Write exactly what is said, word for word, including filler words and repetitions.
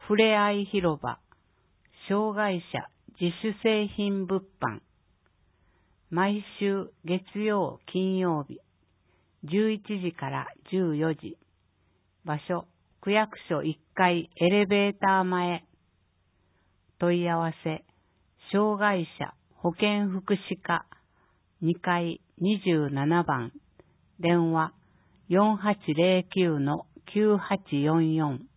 ふれあい広場、障害者自主製品物販、毎週月曜、金曜日、じゅういちじからじゅうよじ、場所、区役所いっかいエレベーター前、問い合わせ、障害者保健福祉課にかいにじゅうななばん、電話よんはちゼロきゅうのきゅうはちよんよん。